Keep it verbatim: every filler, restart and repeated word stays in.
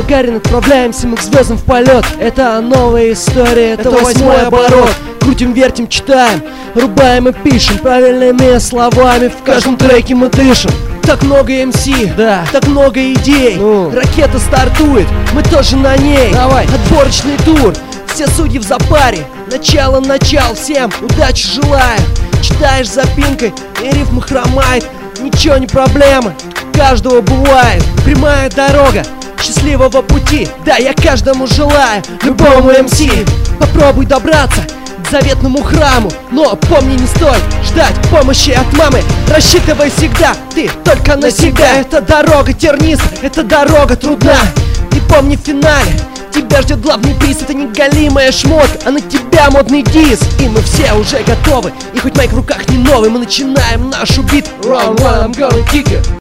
Гагарин, отправляемся мы к звездам в полет. Это новая история, это, это восьмой оборот. Крутим, вертим, читаем, рубаем и пишем правильными словами, в каждом треке мы дышим. Так много эм си, да, так много идей. ну. Ракета стартует, мы тоже на ней. Давай, отборочный тур, все судьи в запаре. Начало, начал, всем удачи желаю. Читаешь запинкой, и рифма хромает. Ничего не проблема, каждого бывает. Прямая дорога счастливого пути, да, я каждому желаю, любому эм си. Попробуй добраться к заветному храму, но помни, не стоит ждать помощи от мамы. Рассчитывай всегда, ты только на себя. Эта дорога тернистая, эта дорога трудна. И помни, в финале тебя ждет главный приз. Это не голимая шмотка, а на тебя модный диск. И мы все уже готовы, и хоть майк в руках не новый, мы начинаем нашу битву. Round one, I'm gonna kick it.